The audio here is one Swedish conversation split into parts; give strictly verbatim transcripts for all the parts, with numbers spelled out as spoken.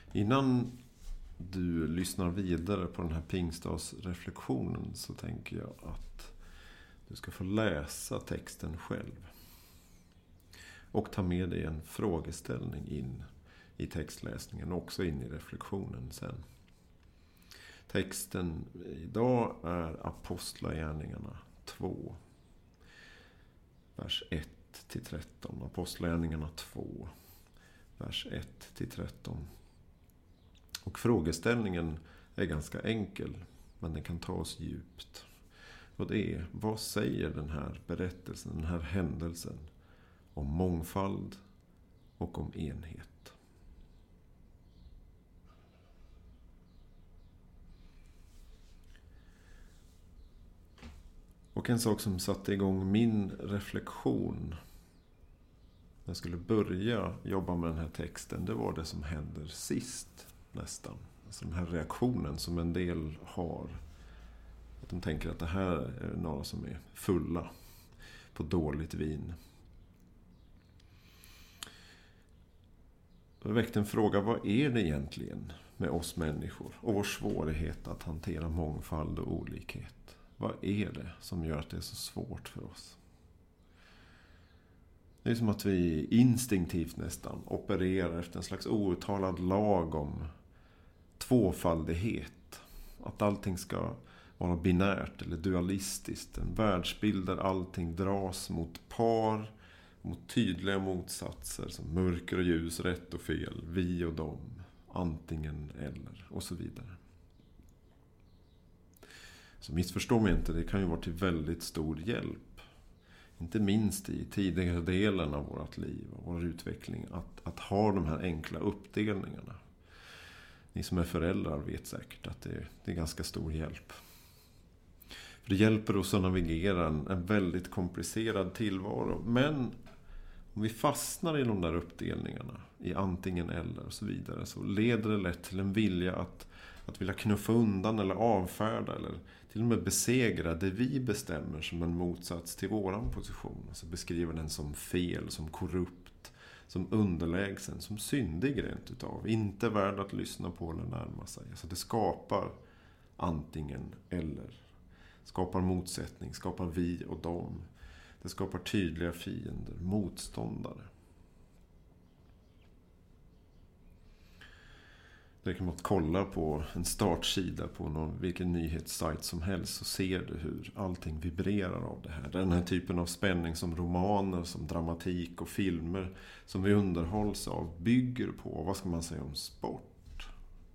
Innan du lyssnar vidare på den här pingstdagsreflektionen så tänker jag att du ska få läsa texten själv. Och ta med dig en frågeställning in i textläsningen och också in i reflektionen sen. Texten idag är Apostlagärningarna två. Vers ett till tretton. Apostlagärningarna två. Vers ett till tretton. Och frågeställningen är ganska enkel, men den kan ta oss djupt. Och det är, vad säger den här berättelsen, den här händelsen om mångfald och om enhet? Och en sak som satte igång min reflektion när jag skulle börja jobba med den här texten, det var det som händer sist nästan. Alltså den här reaktionen som en del har. Att de tänker att det här är några som är fulla på dåligt vin. Jag väckte en fråga, vad är det egentligen med oss människor och vår svårighet att hantera mångfald och olikhet? Vad är det som gör att det är så svårt för oss? Det är som att vi instinktivt nästan opererar efter en slags outtalad lag om tvåfaldighet. Att allting ska vara binärt eller dualistiskt. En världsbild där allting dras mot par, mot tydliga motsatser som mörker och ljus, rätt och fel, vi och dem, antingen eller och så vidare. Så missförstå mig inte, det kan ju vara till väldigt stor hjälp. Inte minst i tidigare delen av vårt liv och vår utveckling. Att, att ha de här enkla uppdelningarna. Ni som är föräldrar vet säkert att det, det är ganska stor hjälp. För det hjälper oss att navigera en, en väldigt komplicerad tillvaro. Men om vi fastnar i de där uppdelningarna, i antingen eller och så vidare, så leder det lätt till en vilja att, att vilja knuffa undan eller avfärda eller till och med besegra det vi bestämmer som en motsats till våran position. Alltså beskriver den som fel, som korrupt, som underlägsen, som syndig rent utav. Inte värd att lyssna på eller närma sig. Alltså det skapar antingen eller. Skapar motsättning, skapar vi och dem. Det skapar tydliga fiender, motståndare. Det kan man kolla på en startsida på någon, vilken nyhetssajt som helst, så ser du hur allting vibrerar av det här. Den här typen av spänning som romaner, som dramatik och filmer som vi underhålls av bygger på, vad ska man säga om sport?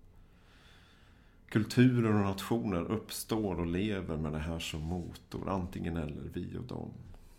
Kulturer och nationer uppstår och lever med det här som motor, antingen eller vi och dem.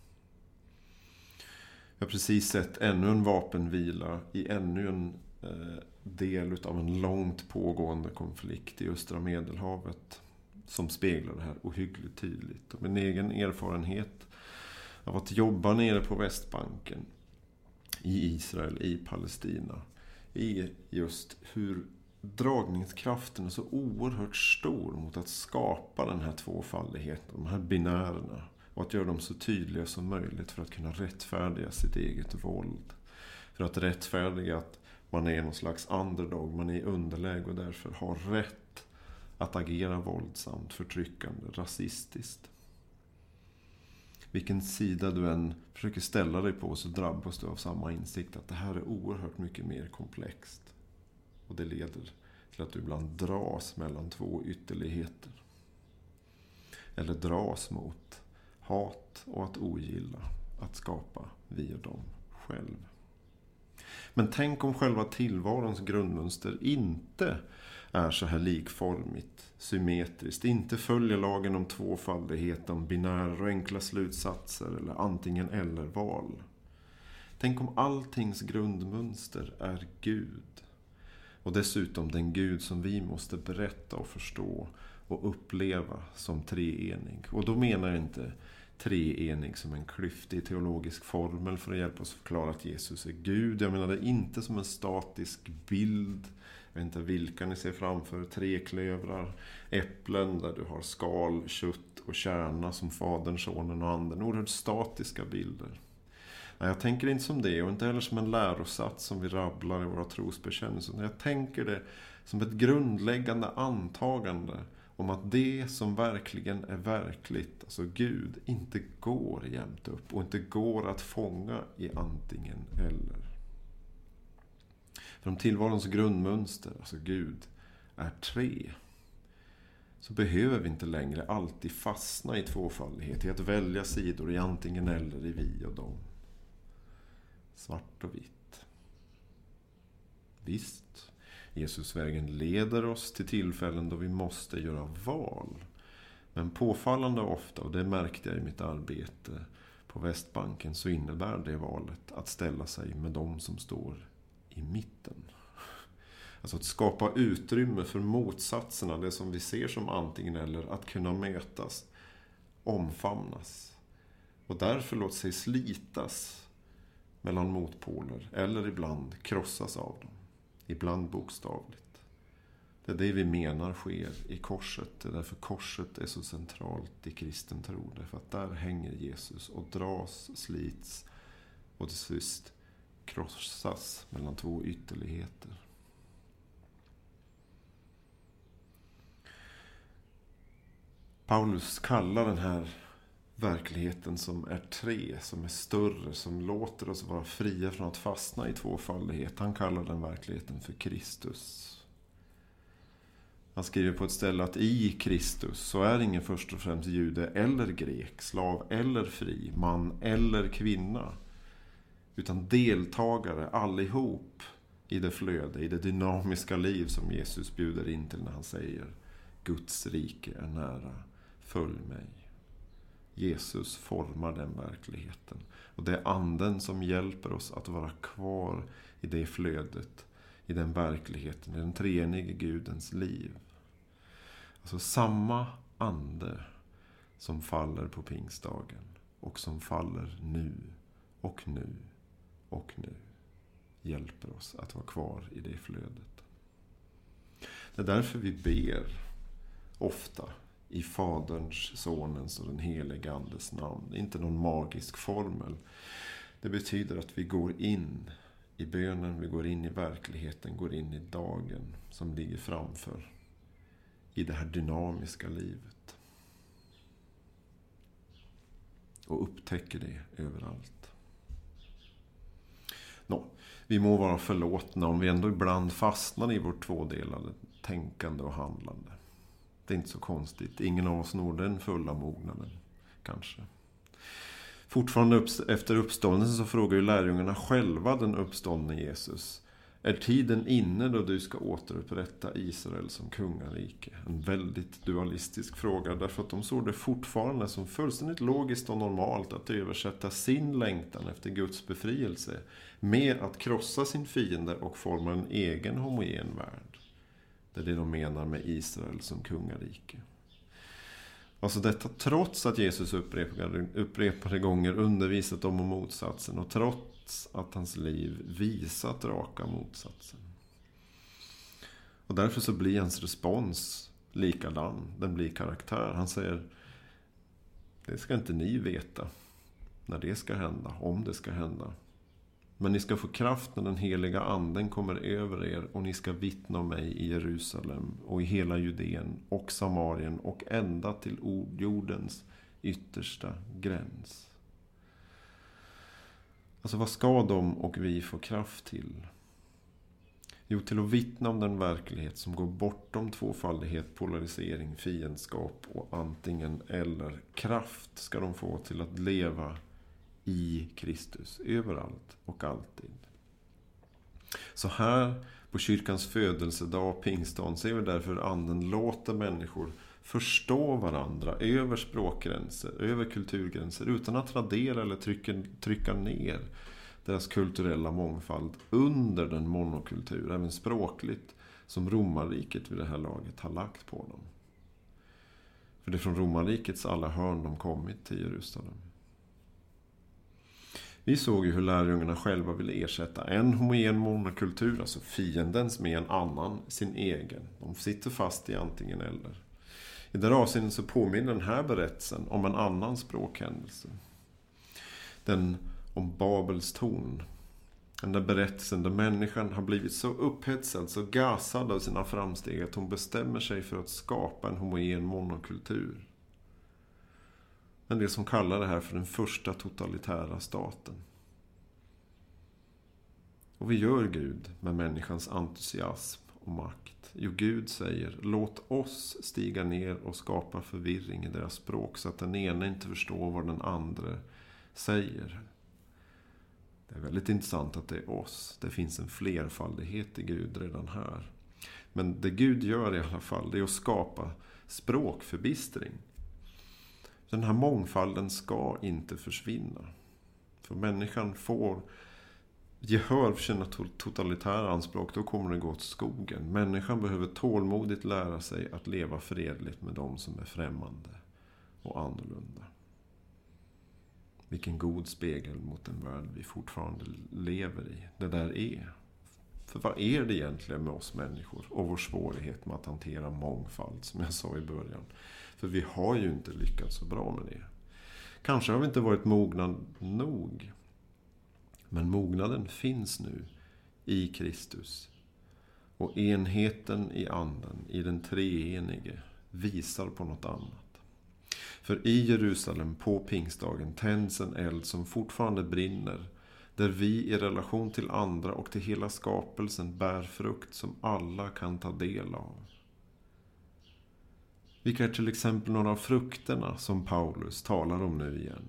Jag har precis sett ännu en vapenvila i ännu en eh, del av en långt pågående konflikt i östra Medelhavet som speglar det här ohyggligt tydligt. Och min egen erfarenhet av att jobba nere på Västbanken, i Israel, i Palestina, är just hur dragningskraften är så oerhört stor mot att skapa den här tvåfaldigheten, de här binärerna, och att göra dem så tydliga som möjligt för att kunna rättfärdiga sitt eget våld. För att rättfärdiga att man är någon slags underdog, man är i underläge och därför har rätt att agera våldsamt, förtryckande, rasistiskt. Vilken sida du än försöker ställa dig på så drabbas du av samma insikt att det här är oerhört mycket mer komplext. Och det leder till att du ibland dras mellan två ytterligheter. Eller dras mot hat och att ogilla, att skapa vi och dem själv. Men tänk om själva tillvarons grundmönster inte är så här likformigt, symmetriskt, inte följer lagen om tvåfaldighet, om binära och enkla slutsatser eller antingen eller val. Tänk om alltings grundmönster är Gud. Och dessutom den Gud som vi måste berätta och förstå och uppleva som treenig. Och då menar jag inte treenig som en klyftig teologisk formel för att hjälpa oss förklara att Jesus är Gud. Jag menar det inte som en statisk bild. Jag vet inte vilka ni ser framför. Treklövrar, äpplen där du har skal, kött och kärna som Fadern, Sonen och Anden. Oerhört statiska bilder. Nej, jag tänker inte som det och inte heller som en lärosats som vi rabblar i våra trosbekännelser. Jag tänker det som ett grundläggande antagande om att det som verkligen är verkligt, alltså Gud, inte går jämt upp och inte går att fånga i antingen eller. För om tillvarons grundmönster, alltså Gud, är tre, så behöver vi inte längre alltid fastna i tvåfaldighet, i att välja sidor i antingen eller, i vi och dem. Svart och vitt. Visst, Jesusvägen leder oss till tillfällen då vi måste göra val. Men påfallande ofta, och det märkte jag i mitt arbete på Västbanken, så innebär det valet att ställa sig med dem som står i mitten. Alltså att skapa utrymme för motsatserna, det som vi ser som antingen eller, att kunna mötas, omfamnas. Och därför låta sig slitas mellan motpoler, eller ibland krossas av dem. Ibland bokstavligt. Det är det vi menar sker i korset. Det är därför korset är så centralt i kristen tro. Därför att där hänger Jesus och dras, slits och till sist krossas mellan två ytterligheter. Paulus kallar den här verkligheten som är tre, som är större, som låter oss vara fria från att fastna i tvåfaldighet. Han kallar den verkligheten för Kristus. Han skriver på ett ställe att i Kristus så är ingen först och främst jude eller grek, slav eller fri, man eller kvinna, utan deltagare allihop i det flöde, i det dynamiska liv som Jesus bjuder in till när han säger: Guds rike är nära, följ mig. Jesus formar den verkligheten. Och det är anden som hjälper oss att vara kvar i det flödet, i den verkligheten, i den treenige Gudens liv. Alltså samma ande som faller på pingstdagen och som faller nu och nu och nu hjälper oss att vara kvar i det flödet. Det är därför vi ber ofta i Faderns, Sonens och den helige Andes namn. Det är inte någon magisk formel. Det betyder att vi går in i bönen, vi går in i verkligheten, går in i dagen som ligger framför, i det här dynamiska livet. Och upptäcker det överallt. Nå, vi må vara förlåtna om vi ändå ibland fastnar i vårt tvådelade tänkande och handlande. Det är inte så konstigt. Ingen av oss når den fulla mognaden, kanske. Fortfarande upp, efter uppståndelsen så frågar ju lärjungarna själva den uppståndne Jesus: är tiden inne då du ska återupprätta Israel som kungarike? En väldigt dualistisk fråga, därför att de såg det fortfarande som fullständigt logiskt och normalt att översätta sin längtan efter Guds befrielse med att krossa sin fiende och forma en egen homogen värld. Det är det de menar med Israel som kungarike. Alltså detta trots att Jesus upprepade, upprepade gånger undervisat om motsatsen och trots att hans liv visat raka motsatsen. Och därför så blir hans respons likadan, den blir karaktär. Han säger: det ska inte ni veta när det ska hända, om det ska hända. Men ni ska få kraft när den heliga anden kommer över er och ni ska vittna om mig i Jerusalem och i hela Judeen och Samarien och ända till jordens yttersta gräns. Alltså vad ska de och vi få kraft till? Jo, till att vittna om den verklighet som går bortom tvåfaldighet, polarisering, fiendskap och antingen eller. Kraft ska de få till att leva i Kristus, överallt och alltid. Så här på kyrkans födelsedag, pingstdagen, ser vi därför anden låter människor förstå varandra över språkgränser, över kulturgränser, utan att radera eller trycka, trycka ner deras kulturella mångfald under den monokultur, även språkligt, som romarriket vid det här laget har lagt på dem. För det är från romarrikets alla hörn de kommit till Jerusalem. Vi såg ju hur lärjungarna själva ville ersätta en homogen monokultur, alltså fiendens, med en annan, sin egen. De sitter fast i antingen eller. I det avseendet så påminner den här berättelsen om en annan språkhändelse. Den om Babels torn. Den där berättelsen där människan har blivit så upphetsad, så gasad av sina framsteg att hon bestämmer sig för att skapa en homogen monokultur. Men det som kallar det här för den första totalitära staten. Och vi gör Gud med människans entusiasm och makt. Jo, Gud säger, låt oss stiga ner och skapa förvirring i deras språk så att den ena inte förstår vad den andra säger. Det är väldigt intressant att det är oss. Det finns en flerfaldighet i Gud redan här. Men det Gud gör i alla fall, det är att skapa språkförbistring. Den här mångfalden ska inte försvinna. För människan får gehör för sina totalitära anspråk, då kommer det gå åt skogen. Människan behöver tålmodigt lära sig att leva fredligt med dem som är främmande och annorlunda. Vilken god spegel mot den värld vi fortfarande lever i. Det där är. För vad är det egentligen med oss människor och vår svårighet med att hantera mångfald, som jag sa i början? För vi har ju inte lyckats så bra med det. Kanske har vi inte varit mogna nog. Men mognaden finns nu i Kristus. Och enheten i anden, i den treenige, visar på något annat. För i Jerusalem på pingstdagen tänds en eld som fortfarande brinner. Där vi i relation till andra och till hela skapelsen bär frukt som alla kan ta del av. Vilka är till exempel några av frukterna som Paulus talar om nu igen?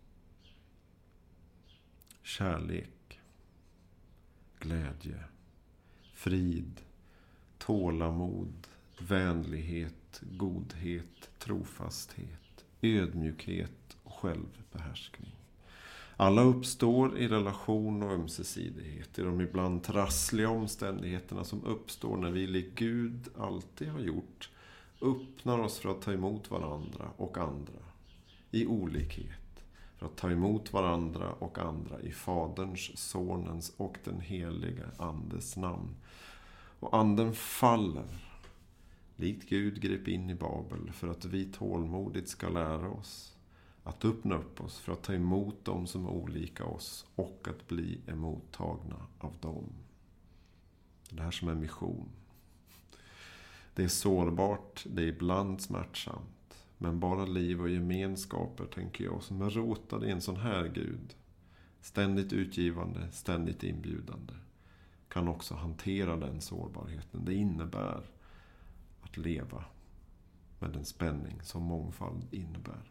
Kärlek, glädje, frid, tålamod, vänlighet, godhet, trofasthet, ödmjukhet och självbehärskning. Alla uppstår i relation och ömsesidighet, i de ibland trassliga omständigheterna som uppstår när vi, likt Gud alltid har gjort, öppnar oss för att ta emot varandra och andra i olikhet. För att ta emot varandra och andra i Faderns, Sonens och den heliga Andes namn. Och anden faller, likt Gud grep in i Babel, för att vi tålmodigt ska lära oss att öppna upp oss för att ta emot dem som är olika oss och att bli emottagna av dem. Det här som är mission. Det är sårbart, det är ibland smärtsamt. Men bara liv och gemenskaper, tänker jag, som är rotade i en sån här Gud, ständigt utgivande, ständigt inbjudande, kan också hantera den sårbarheten. Det innebär att leva med den spänning som mångfald innebär.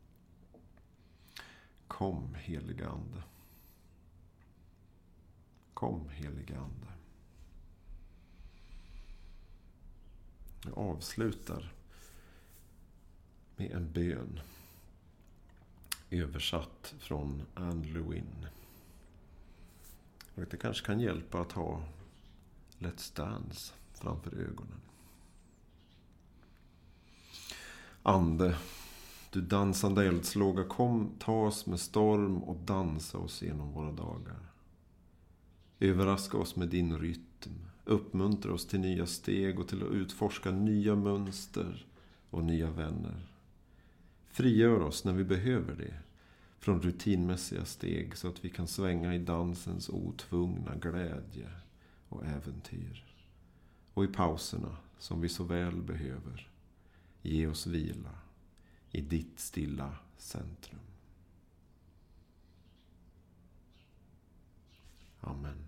Kom, heliga ande. Kom, heliga ande. Jag avslutar med en bön översatt från Anne Lewin. Och det kanske kan hjälpa att ha Let's Dance framför ögonen. Ande, du dansande eldslåga, kom, ta oss med storm och dansa oss genom våra dagar. Överraska oss med din rytm, uppmuntra oss till nya steg och till att utforska nya mönster och nya vänner. Frigör oss när vi behöver det från rutinmässiga steg så att vi kan svänga i dansens otvungna glädje och äventyr. Och i pauserna som vi så väl behöver, ge oss vila i ditt stilla centrum. Amen.